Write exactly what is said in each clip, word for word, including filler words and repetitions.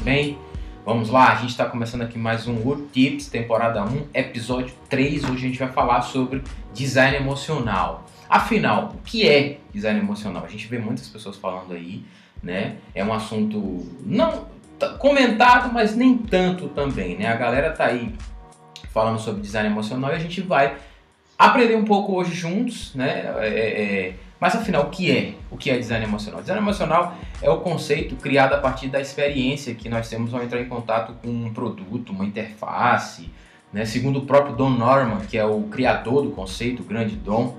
bem? Vamos lá, a gente está começando aqui mais um Wood Tips, temporada um, episódio três. Hoje a gente vai falar sobre design emocional. Afinal, o que é design emocional? A gente vê muitas pessoas falando aí, né? É um assunto não comentado, mas nem tanto também, né? A galera tá aí falando sobre design emocional e a gente vai aprender um pouco hoje juntos, né? É, é, mas afinal, o que é? O que é design emocional? Design emocional é o conceito criado a partir da experiência que nós temos ao entrar em contato com um produto, uma interface, né? Segundo o próprio Don Norman, que é o criador do conceito, o grande Don,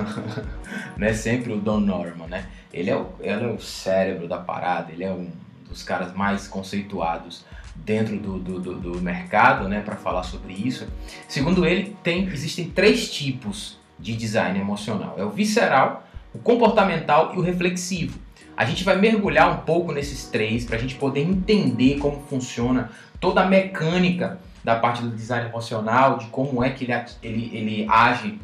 né? Sempre o Don Norman, né? Ele é, o, ele é o cérebro da parada, ele é um dos caras mais conceituados dentro do, do, do, do mercado, né, para falar sobre isso. Segundo ele, tem, existem três tipos de design emocional. É o visceral, o comportamental e o reflexivo. A gente vai mergulhar um pouco nesses três para a gente poder entender como funciona toda a mecânica da parte do design emocional, de como é que ele, ele, ele age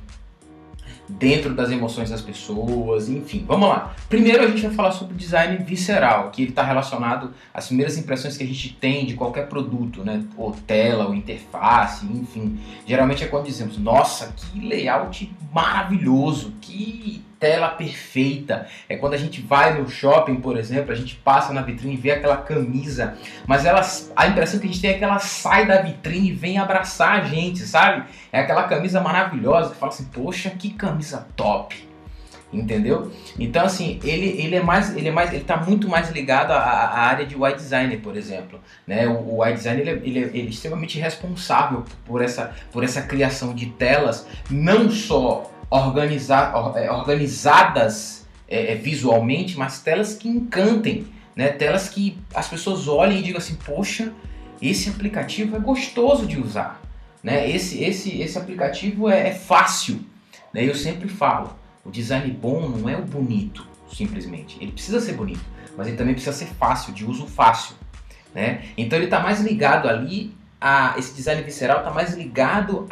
dentro das emoções das pessoas, enfim. Vamos lá. Primeiro a gente vai falar sobre o design visceral, que ele está relacionado às primeiras impressões que a gente tem de qualquer produto, né? Ou tela, ou interface, enfim. Geralmente é quando dizemos, nossa, que layout maravilhoso, que tela perfeita. É quando a gente vai no shopping, por exemplo, a gente passa na vitrine e vê aquela camisa, mas ela, a impressão que a gente tem é que ela sai da vitrine e vem abraçar a gente, sabe? É aquela camisa maravilhosa, que fala assim, poxa, que camisa top, entendeu? Então assim, ele, ele é mais, ele é mais, ele tá muito mais ligado à, à área de U I designer, por exemplo, né? O, o U I designer ele, ele, ele é extremamente responsável por essa, por essa criação de telas, não só organizar, organizadas é, visualmente, mas telas que encantem, né? Telas que as pessoas olhem e digam assim, poxa, esse aplicativo é gostoso de usar, né? Esse, esse, esse aplicativo é, é fácil, né? Eu sempre falo, o design bom não é o bonito, simplesmente. Ele precisa ser bonito, mas ele também precisa ser fácil, de uso fácil, né? Então ele está mais ligado ali, a, esse design visceral está mais ligado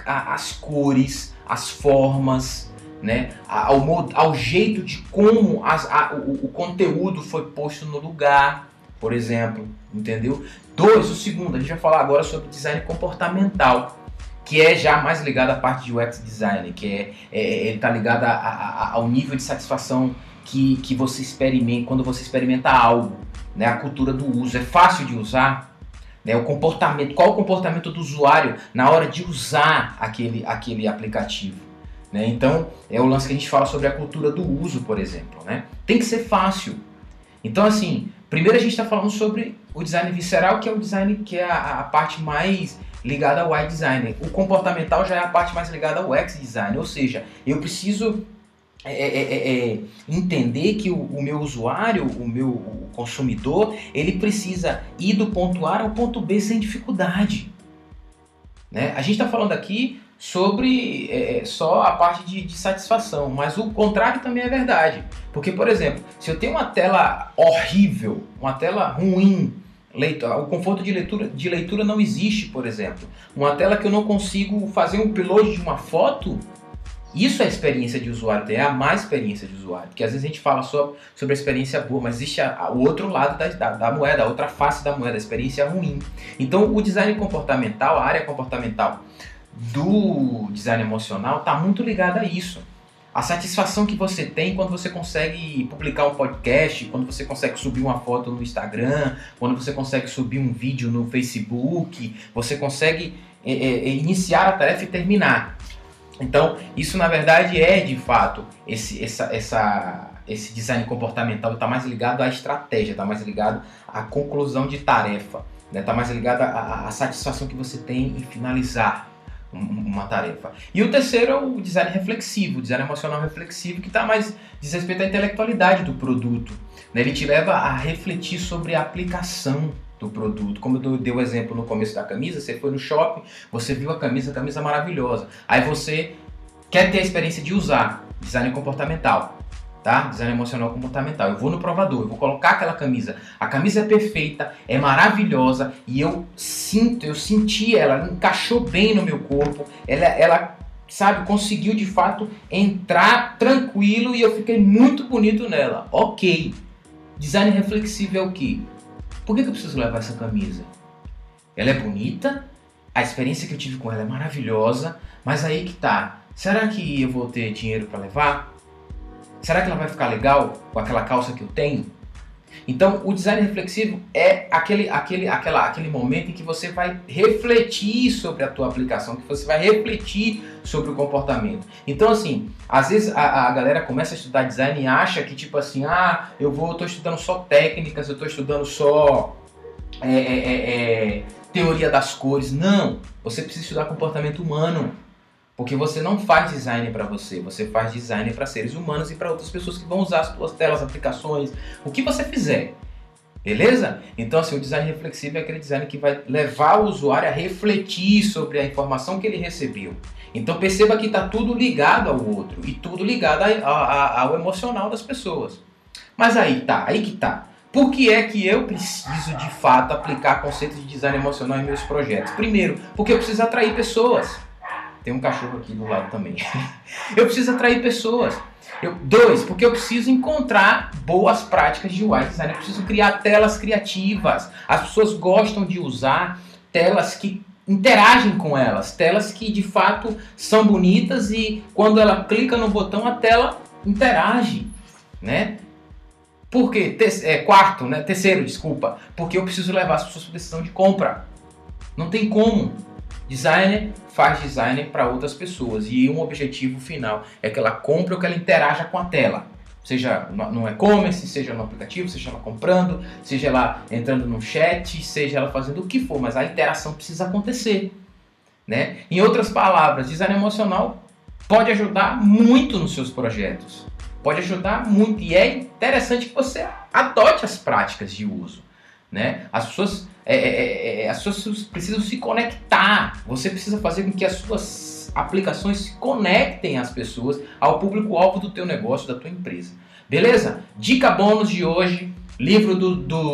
às cores, às formas, né? ao, ao jeito de como as, a, o, o conteúdo foi posto no lugar, por exemplo, entendeu? Dois, o segundo, a gente vai falar agora sobre design comportamental, que é já mais ligado à parte de U X design, que é, é ele está ligado a, a, ao nível de satisfação que, que você experimenta, quando você experimenta algo, né? A cultura do uso, é fácil de usar, né? O comportamento, qual o comportamento do usuário na hora de usar aquele, aquele aplicativo, né? Então, é o lance que a gente fala sobre a cultura do uso, por exemplo, né? Tem que ser fácil. Então, assim, primeiro a gente está falando sobre o design visceral, que é o design que é a, a parte mais ligada ao U I design. O comportamental já é a parte mais ligada ao U X design, ou seja, eu preciso é, é, é, entender que o, o meu usuário, o meu o consumidor, ele precisa ir do ponto A ao ponto B sem dificuldade, né? A gente está falando aqui sobre é, só a parte de, de satisfação, mas o contrário também é verdade, porque, por exemplo, se eu tenho uma tela horrível, uma tela ruim, leitura, o conforto de leitura, de leitura não existe, por exemplo, uma tela que eu não consigo fazer um upload de uma foto, isso é a experiência de usuário, é a má experiência de usuário, porque às vezes a gente fala só sobre a experiência boa, mas existe a, a, o outro lado da, da, da moeda, a outra face da moeda, a experiência ruim. Então o design comportamental, a área comportamental do design emocional está muito ligada a isso. A satisfação que você tem quando você consegue publicar um podcast, quando você consegue subir uma foto no Instagram, quando você consegue subir um vídeo no Facebook, você consegue é, é, iniciar a tarefa e terminar. Então, isso na verdade é de fato, esse, essa, essa, esse design comportamental está mais ligado à estratégia, está mais ligado à conclusão de tarefa, né? Está mais ligado à, à satisfação que você tem em finalizar uma tarefa. E o terceiro é o design reflexivo, o design emocional reflexivo, que está mais diz respeito à intelectualidade do produto, né? Ele te leva a refletir sobre a aplicação do produto. Como eu dei o exemplo no começo da camisa, você foi no shopping, você viu a camisa, a camisa maravilhosa. Aí você quer ter a experiência de usar design comportamental, tá? Design emocional comportamental. Eu vou no provador, eu vou colocar aquela camisa. A camisa é perfeita, é maravilhosa e eu sinto, eu senti ela, ela encaixou bem no meu corpo. Ela, ela, sabe, conseguiu de fato entrar tranquilo e eu fiquei muito bonito nela. Ok. Design reflexivo é o quê? Por que, que eu preciso levar essa camisa? Ela é bonita, a experiência que eu tive com ela é maravilhosa, mas aí que tá. Será que eu vou ter dinheiro para levar? Será que ela vai ficar legal com aquela calça que eu tenho? Então, o design reflexivo é aquele, aquele, aquela, aquele momento em que você vai refletir sobre a tua aplicação, que você vai refletir sobre o comportamento. Então, assim, às vezes a, a galera começa a estudar design e acha que, tipo assim, ah, eu vou, tô estudando só técnicas, eu tô estudando só é, é, é, teoria das cores. Não, você precisa estudar comportamento humano. Porque você não faz design para você, você faz design para seres humanos e para outras pessoas que vão usar as suas telas, aplicações, o que você fizer. Beleza? Então, assim, o design reflexivo é aquele design que vai levar o usuário a refletir sobre a informação que ele recebeu. Então, perceba que está tudo ligado ao outro e tudo ligado a, a, a, ao emocional das pessoas. Mas aí tá, aí que tá. Por que é que eu preciso, de fato, aplicar conceitos de design emocional em meus projetos? Primeiro, porque eu preciso atrair pessoas. Tem um cachorro aqui do lado também. Eu preciso atrair pessoas. Eu, dois, porque eu preciso encontrar boas práticas de U I design. Eu preciso criar telas criativas. As pessoas gostam de usar telas que interagem com elas. Telas que de fato são bonitas e quando ela clica no botão a tela interage, né? Por quê? Te- é, quarto, né? Terceiro, desculpa. Porque eu preciso levar as pessoas para decisão de compra. Não tem como. Designer faz design para outras pessoas e um objetivo final é que ela compre ou que ela interaja com a tela. Seja no e-commerce, seja no aplicativo, seja ela comprando, seja ela entrando no chat, seja ela fazendo o que for, mas a interação precisa acontecer, né? Em outras palavras, design emocional pode ajudar muito nos seus projetos. Pode ajudar muito e é interessante que você adote as práticas de uso, né? As pessoas, é, é, é, as pessoas precisam se conectar. Você precisa fazer com que as suas aplicações se conectem às pessoas, ao público-alvo do teu negócio, da tua empresa. Beleza? Dica bônus de hoje, livro do,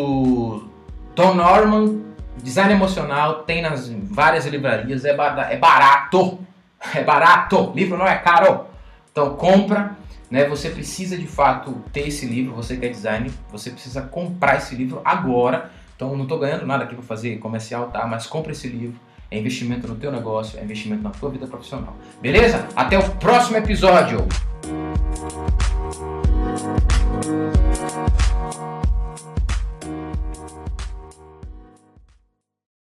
do Tom Norman, Design Emocional, tem nas várias livrarias, é, bar, é barato, é barato, livro não é caro. Então compra, né? Você precisa de fato ter esse livro, você que é design, você precisa comprar esse livro agora. Então não estou ganhando nada aqui para fazer comercial, tá? Mas compra esse livro, é investimento no teu negócio, é investimento na tua vida profissional. Beleza? Até o próximo episódio!